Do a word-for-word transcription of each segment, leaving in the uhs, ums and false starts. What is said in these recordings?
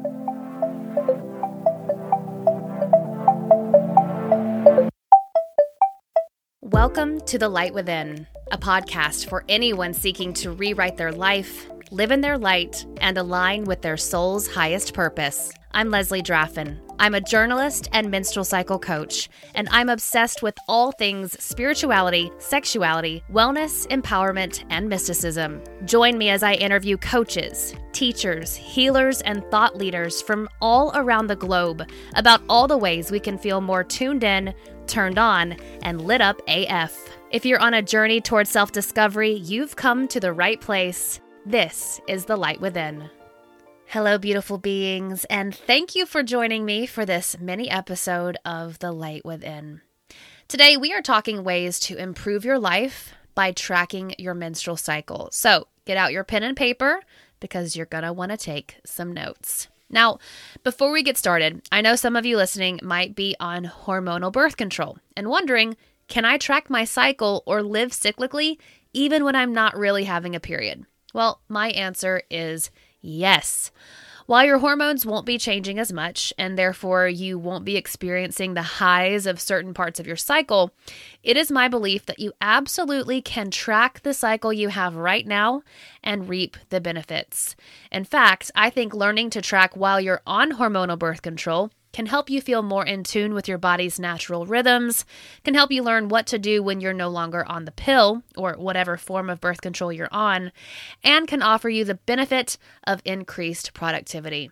Welcome to The Light Within, a podcast for anyone seeking to rewrite their life, live in their light, and align with their soul's highest purpose. I'm Leslie Draffin. I'm a journalist and menstrual cycle coach, and I'm obsessed with all things spirituality, sexuality, wellness, empowerment, and mysticism. Join me as I interview coaches, teachers, healers, and thought leaders from all around the globe about all the ways we can feel more tuned in, turned on, and lit up A F. If you're on a journey towards self-discovery, you've come to the right place. This is The Light Within. Hello, beautiful beings, and thank you for joining me for this mini episode of The Light Within. Today, we are talking ways to improve your life by tracking your menstrual cycle. So get out your pen and paper because you're going to want to take some notes. Now, before we get started, I know some of you listening might be on hormonal birth control and wondering, can I track my cycle or live cyclically even when I'm not really having a period? Well, my answer is yes. While your hormones won't be changing as much, and therefore you won't be experiencing the highs of certain parts of your cycle, it is my belief that you absolutely can track the cycle you have right now and reap the benefits. In fact, I think learning to track while you're on hormonal birth control can help you feel more in tune with your body's natural rhythms, can help you learn what to do when you're no longer on the pill or whatever form of birth control you're on, and can offer you the benefit of increased productivity.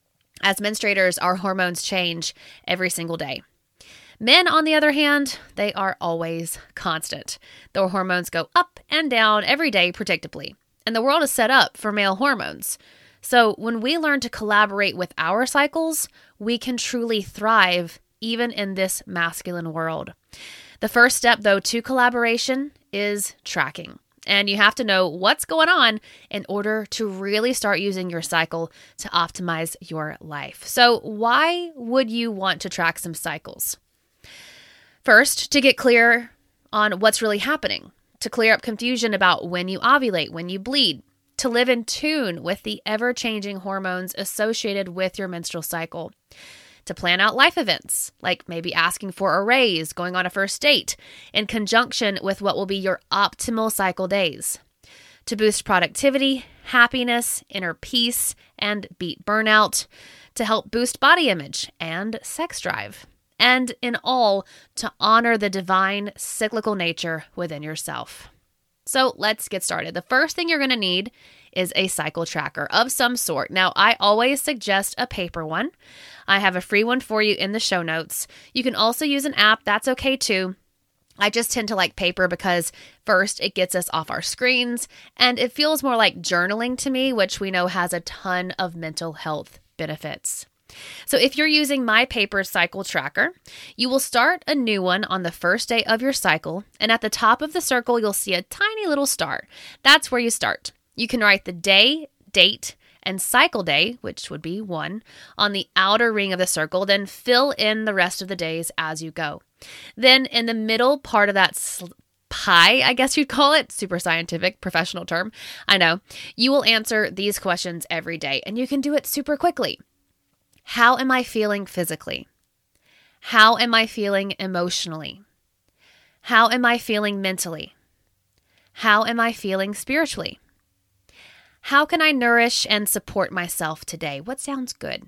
As menstruators, our hormones change every single day. Men, on the other hand, they are always constant. Their hormones go up and down every day predictably, and the world is set up for male hormones. So when we learn to collaborate with our cycles, we can truly thrive even in this masculine world. The first step, though, to collaboration is tracking. And you have to know what's going on in order to really start using your cycle to optimize your life. So why would you want to track some cycles? First, to get clear on what's really happening, to clear up confusion about when you ovulate, when you bleed, to live in tune with the ever-changing hormones associated with your menstrual cycle, to plan out life events, like maybe asking for a raise, going on a first date, in conjunction with what will be your optimal cycle days, to boost productivity, happiness, inner peace, and beat burnout, to help boost body image and sex drive, and in all, to honor the divine cyclical nature within yourself. So let's get started. The first thing you're going to need is a cycle tracker of some sort. Now, I always suggest a paper one. I have a free one for you in the show notes. You can also use an app. That's okay too. I just tend to like paper because first, it gets us off our screens and it feels more like journaling to me, which we know has a ton of mental health benefits. So if you're using my paper cycle tracker, you will start a new one on the first day of your cycle, and at the top of the circle, you'll see a tiny little star. That's where you start. You can write the day, date, and cycle day, which would be one, on the outer ring of the circle, then fill in the rest of the days as you go. Then in the middle part of that sl- pie, I guess you'd call it, super scientific, professional term, I know, you will answer these questions every day, and you can do it super quickly. How am I feeling physically? How am I feeling emotionally? How am I feeling mentally? How am I feeling spiritually? How can I nourish and support myself today? What sounds good?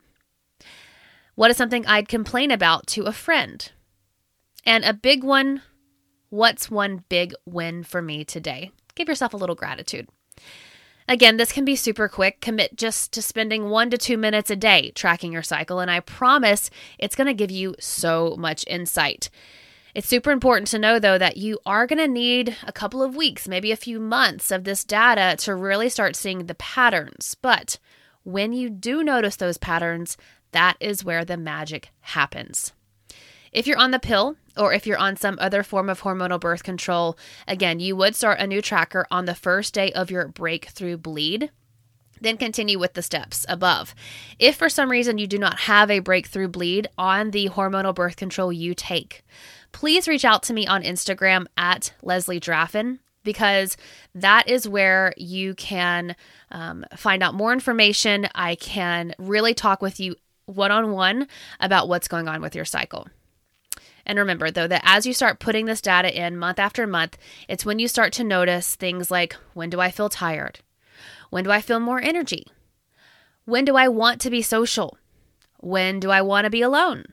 What is something I'd complain about to a friend? And a big one, what's one big win for me today? Give yourself a little gratitude. Again, this can be super quick. Commit just to spending one to two minutes a day tracking your cycle, and I promise it's going to give you so much insight. It's super important to know, though, that you are going to need a couple of weeks, maybe a few months of this data to really start seeing the patterns. But when you do notice those patterns, that is where the magic happens. If you're on the pill or if you're on some other form of hormonal birth control, again, you would start a new tracker on the first day of your breakthrough bleed, then continue with the steps above. If for some reason you do not have a breakthrough bleed on the hormonal birth control you take, please reach out to me on Instagram at Leslie Draffin because that is where you can um, find out more information. I can really talk with you one-on-one about what's going on with your cycle. And remember, though, that as you start putting this data in month after month, it's when you start to notice things like, when do I feel tired? When do I feel more energy? When do I want to be social? When do I want to be alone?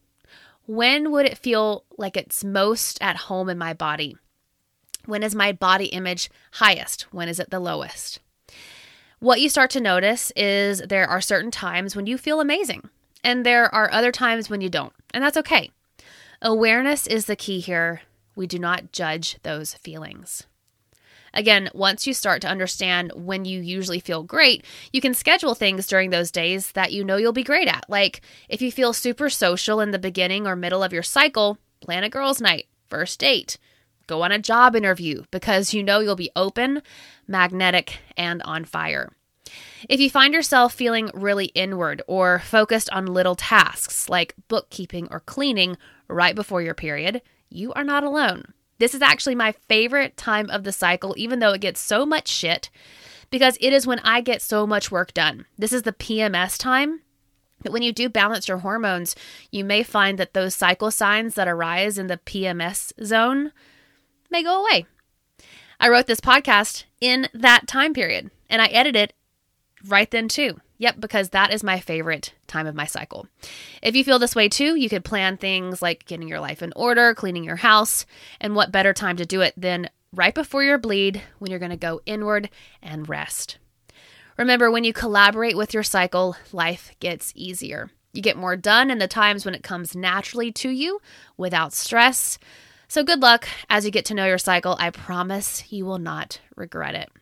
When would it feel like it's most at home in my body? When is my body image highest? When is it the lowest? What you start to notice is there are certain times when you feel amazing, and there are other times when you don't, and that's okay. Awareness is the key here. We do not judge those feelings. Again, once you start to understand when you usually feel great, you can schedule things during those days that you know you'll be great at. Like if you feel super social in the beginning or middle of your cycle, plan a girls' night, first date. Go on a job interview because you know you'll be open, magnetic, and on fire. If you find yourself feeling really inward or focused on little tasks like bookkeeping or cleaning right before your period, you are not alone. This is actually my favorite time of the cycle, even though it gets so much shit, because it is when I get so much work done. This is the P M S time. But when you do balance your hormones, you may find that those cycle signs that arise in the P M S zone may go away. I wrote this podcast in that time period, and I edited it right then too. Yep, because that is my favorite time of my cycle. If you feel this way too, you could plan things like getting your life in order, cleaning your house, and what better time to do it than right before your bleed when you're going to go inward and rest. Remember, when you collaborate with your cycle, life gets easier. You get more done in the times when it comes naturally to you without stress. So good luck as you get to know your cycle. I promise you will not regret it.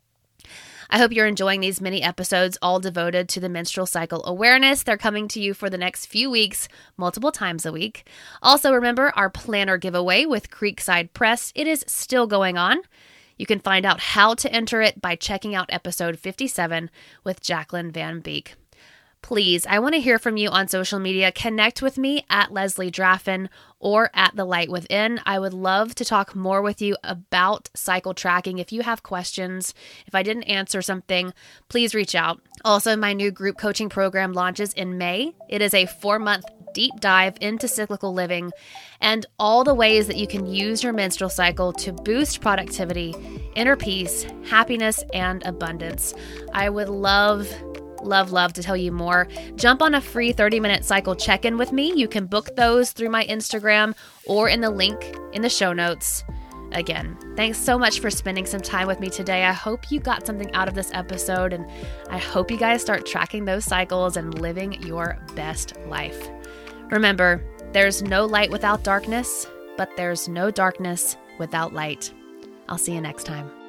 I hope you're enjoying these mini episodes all devoted to the menstrual cycle awareness. They're coming to you for the next few weeks, multiple times a week. Also, remember our planner giveaway with Creekside Press. It is still going on. You can find out how to enter it by checking out episode fifty-seven with Jacqueline Van Beek. Please, I want to hear from you on social media. Connect with me at Leslie Draffin or at The Light Within. I would love to talk more with you about cycle tracking. If you have questions, if I didn't answer something, please reach out. Also, my new group coaching program launches in May. It is a four-month deep dive into cyclical living and all the ways that you can use your menstrual cycle to boost productivity, inner peace, happiness, and abundance. I would love Love, love to tell you more. Jump on a free thirty-minute cycle check-in with me. You can book those through my Instagram or in the link in the show notes. Again, thanks so much for spending some time with me today. I hope you got something out of this episode, and I hope you guys start tracking those cycles and living your best life. Remember, there's no light without darkness, but there's no darkness without light. I'll see you next time.